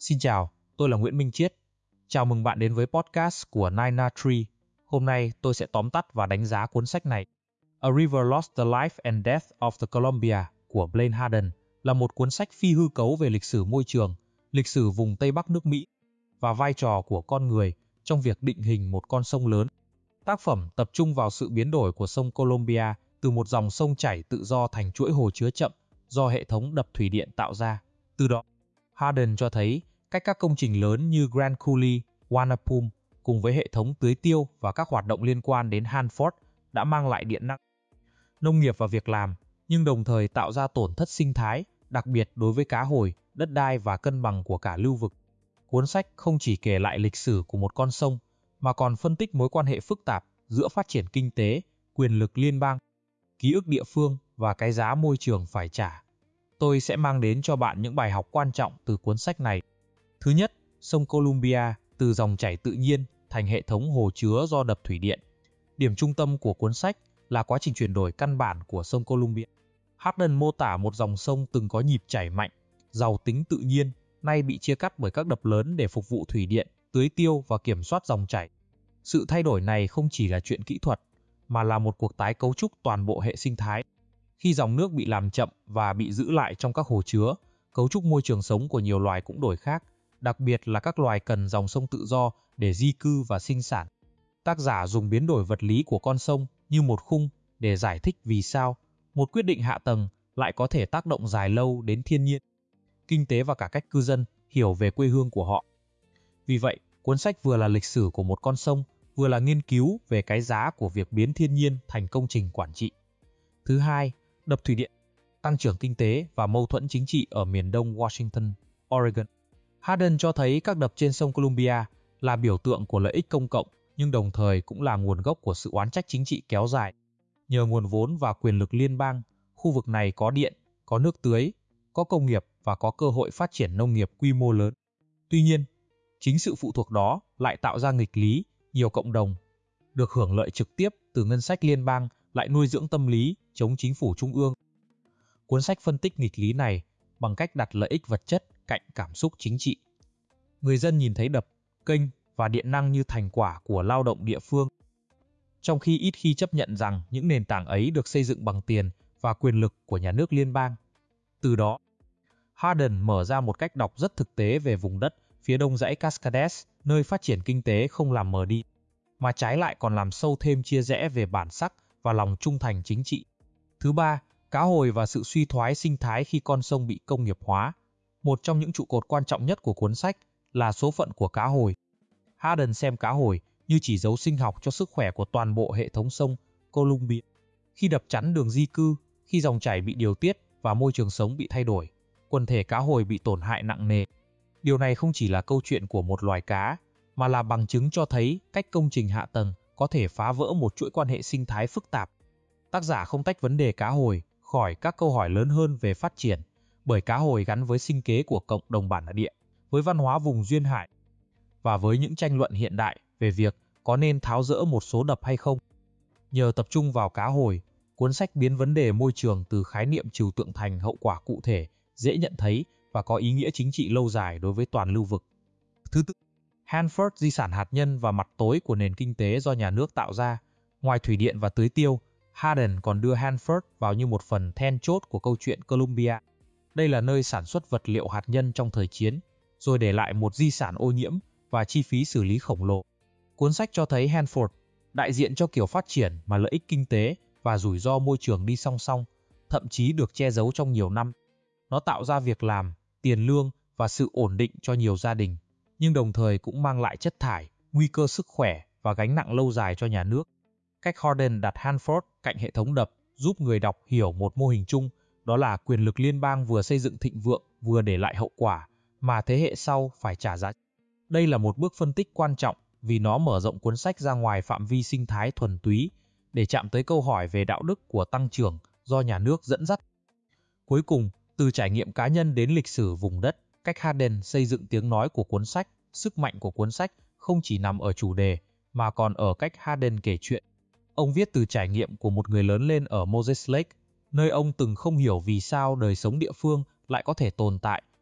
Xin chào, tôi là Nguyễn Minh Chiết. Chào mừng bạn đến với podcast của Nina Tree. Hôm nay tôi sẽ tóm tắt và đánh giá cuốn sách này. A River Lost the Life and Death of the Columbia của Blaine Harden là một cuốn sách phi hư cấu về lịch sử môi trường, lịch sử vùng Tây Bắc nước Mỹ và vai trò của con người trong việc định hình một con sông lớn. Tác phẩm tập trung vào sự biến đổi của sông Columbia từ một dòng sông chảy tự do thành chuỗi hồ chứa chậm do hệ thống đập thủy điện tạo ra. Từ đó, Harden cho thấy cách các công trình lớn như Grand Coulee, Wanapum cùng với hệ thống tưới tiêu và các hoạt động liên quan đến Hanford đã mang lại điện năng, nông nghiệp và việc làm, nhưng đồng thời tạo ra tổn thất sinh thái, đặc biệt đối với cá hồi, đất đai và cân bằng của cả lưu vực. Cuốn sách không chỉ kể lại lịch sử của một con sông, mà còn phân tích mối quan hệ phức tạp giữa phát triển kinh tế, quyền lực liên bang, ký ức địa phương và cái giá môi trường phải trả. Tôi sẽ mang đến cho bạn những bài học quan trọng từ cuốn sách này. Thứ nhất, sông Columbia từ dòng chảy tự nhiên thành hệ thống hồ chứa do đập thủy điện. Điểm trung tâm của cuốn sách là quá trình chuyển đổi căn bản của sông Columbia. Harden mô tả một dòng sông từng có nhịp chảy mạnh, giàu tính tự nhiên, nay bị chia cắt bởi các đập lớn để phục vụ thủy điện, tưới tiêu và kiểm soát dòng chảy. Sự thay đổi này không chỉ là chuyện kỹ thuật, mà là một cuộc tái cấu trúc toàn bộ hệ sinh thái. Khi dòng nước bị làm chậm và bị giữ lại trong các hồ chứa, cấu trúc môi trường sống của nhiều loài cũng đổi khác, đặc biệt là các loài cần dòng sông tự do để di cư và sinh sản. Tác giả dùng biến đổi vật lý của con sông như một khung để giải thích vì sao một quyết định hạ tầng lại có thể tác động dài lâu đến thiên nhiên, kinh tế và cả cách cư dân hiểu về quê hương của họ. Vì vậy, cuốn sách vừa là lịch sử của một con sông, vừa là nghiên cứu về cái giá của việc biến thiên nhiên thành công trình quản trị. Thứ hai, đập thủy điện, tăng trưởng kinh tế và mâu thuẫn chính trị ở miền đông Washington, Oregon. Harden cho thấy các đập trên sông Columbia là biểu tượng của lợi ích công cộng, nhưng đồng thời cũng là nguồn gốc của sự oán trách chính trị kéo dài. Nhờ nguồn vốn và quyền lực liên bang, khu vực này có điện, có nước tưới, có công nghiệp và có cơ hội phát triển nông nghiệp quy mô lớn. Tuy nhiên, chính sự phụ thuộc đó lại tạo ra nghịch lý, nhiều cộng đồng được hưởng lợi trực tiếp từ ngân sách liên bang lại nuôi dưỡng tâm lý chống chính phủ trung ương. Cuốn sách phân tích nghịch lý này bằng cách đặt lợi ích vật chất cạnh cảm xúc chính trị. Người dân nhìn thấy đập, kênh và điện năng như thành quả của lao động địa phương, trong khi ít khi chấp nhận rằng những nền tảng ấy được xây dựng bằng tiền và quyền lực của nhà nước liên bang. Từ đó, Harden mở ra một cách đọc rất thực tế về vùng đất phía đông dãy Cascades, nơi phát triển kinh tế không làm mờ đi, mà trái lại còn làm sâu thêm chia rẽ về bản sắc và lòng trung thành chính trị. Thứ ba, cá hồi và sự suy thoái sinh thái khi con sông bị công nghiệp hóa. Một trong những trụ cột quan trọng nhất của cuốn sách là số phận của cá hồi. Harden xem cá hồi như chỉ dấu sinh học cho sức khỏe của toàn bộ hệ thống sông Columbia. Khi đập chắn đường di cư, khi dòng chảy bị điều tiết và môi trường sống bị thay đổi, quần thể cá hồi bị tổn hại nặng nề. Điều này không chỉ là câu chuyện của một loài cá, mà là bằng chứng cho thấy cách công trình hạ tầng có thể phá vỡ một chuỗi quan hệ sinh thái phức tạp. Tác giả không tách vấn đề cá hồi khỏi các câu hỏi lớn hơn về phát triển, bởi cá hồi gắn với sinh kế của cộng đồng bản địa, với văn hóa vùng duyên hải, và với những tranh luận hiện đại về việc có nên tháo dỡ một số đập hay không. Nhờ tập trung vào cá hồi, cuốn sách biến vấn đề môi trường từ khái niệm trừu tượng thành hậu quả cụ thể, dễ nhận thấy và có ý nghĩa chính trị lâu dài đối với toàn lưu vực. Thứ tư, Hanford, di sản hạt nhân và mặt tối của nền kinh tế do nhà nước tạo ra. Ngoài thủy điện và tưới tiêu, Harden còn đưa Hanford vào như một phần then chốt của câu chuyện Columbia. Đây là nơi sản xuất vật liệu hạt nhân trong thời chiến, rồi để lại một di sản ô nhiễm và chi phí xử lý khổng lồ. Cuốn sách cho thấy Hanford đại diện cho kiểu phát triển mà lợi ích kinh tế và rủi ro môi trường đi song song, thậm chí được che giấu trong nhiều năm. Nó tạo ra việc làm, tiền lương và sự ổn định cho nhiều gia đình, nhưng đồng thời cũng mang lại chất thải, nguy cơ sức khỏe và gánh nặng lâu dài cho nhà nước. Cách Harden đặt Hanford cạnh hệ thống đập giúp người đọc hiểu một mô hình chung, đó là quyền lực liên bang vừa xây dựng thịnh vượng vừa để lại hậu quả mà thế hệ sau phải trả giá. Đây là một bước phân tích quan trọng vì nó mở rộng cuốn sách ra ngoài phạm vi sinh thái thuần túy để chạm tới câu hỏi về đạo đức của tăng trưởng do nhà nước dẫn dắt. Cuối cùng, từ trải nghiệm cá nhân đến lịch sử vùng đất, cách Harden xây dựng tiếng nói của cuốn sách, sức mạnh của cuốn sách không chỉ nằm ở chủ đề mà còn ở cách Harden kể chuyện. Ông viết từ trải nghiệm của một người lớn lên ở Moses Lake, nơi ông từng không hiểu vì sao đời sống địa phương lại có thể tồn tại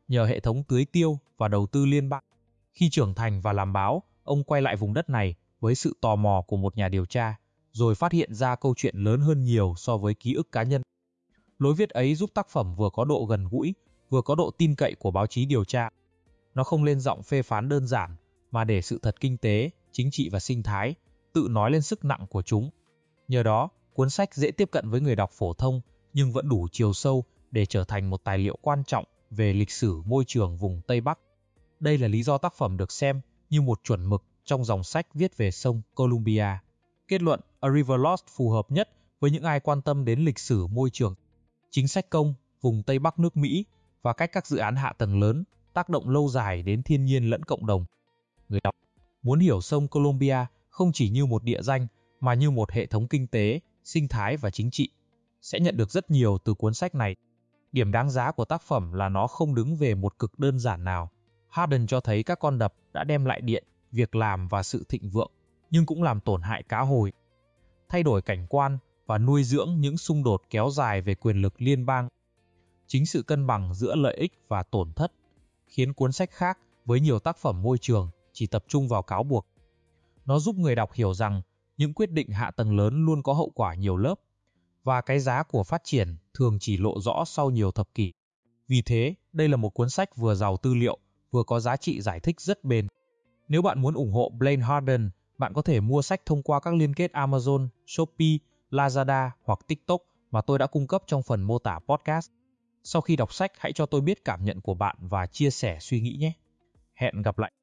nhờ hệ thống tưới tiêu và đầu tư liên bang. Khi trưởng thành và làm báo, ông quay lại vùng đất này với sự tò mò của một nhà điều tra, rồi phát hiện ra câu chuyện lớn hơn nhiều so với ký ức cá nhân. Lối viết ấy giúp tác phẩm vừa có độ gần gũi, vừa có độ tin cậy của báo chí điều tra. Nó không lên giọng phê phán đơn giản, mà để sự thật kinh tế, chính trị và sinh thái tự nói lên sức nặng của chúng. Nhờ đó, cuốn sách dễ tiếp cận với người đọc phổ thông nhưng vẫn đủ chiều sâu để trở thành một tài liệu quan trọng về lịch sử môi trường vùng Tây Bắc. Đây là lý do tác phẩm được xem như một chuẩn mực trong dòng sách viết về sông Columbia. Kết luận, A River Lost phù hợp nhất với những ai quan tâm đến lịch sử môi trường, chính sách công, vùng Tây Bắc nước Mỹ và cách các dự án hạ tầng lớn tác động lâu dài đến thiên nhiên lẫn cộng đồng. Người đọc muốn hiểu sông Columbia không chỉ như một địa danh mà như một hệ thống kinh tế, sinh thái và chính trị, sẽ nhận được rất nhiều từ cuốn sách này. Điểm đáng giá của tác phẩm là nó không đứng về một cực đơn giản nào. Hardin cho thấy các con đập đã đem lại điện, việc làm và sự thịnh vượng, nhưng cũng làm tổn hại cá hồi, thay đổi cảnh quan và nuôi dưỡng những xung đột kéo dài về quyền lực liên bang. Chính sự cân bằng giữa lợi ích và tổn thất khiến cuốn sách khác với nhiều tác phẩm môi trường chỉ tập trung vào cáo buộc. Nó giúp người đọc hiểu rằng những quyết định hạ tầng lớn luôn có hậu quả nhiều lớp, và cái giá của phát triển thường chỉ lộ rõ sau nhiều thập kỷ. Vì thế, đây là một cuốn sách vừa giàu tư liệu, vừa có giá trị giải thích rất bền. Nếu bạn muốn ủng hộ Blaine Hardin, bạn có thể mua sách thông qua các liên kết Amazon, Shopee, Lazada hoặc TikTok mà tôi đã cung cấp trong phần mô tả podcast. Sau khi đọc sách, hãy cho tôi biết cảm nhận của bạn và chia sẻ suy nghĩ nhé. Hẹn gặp lại.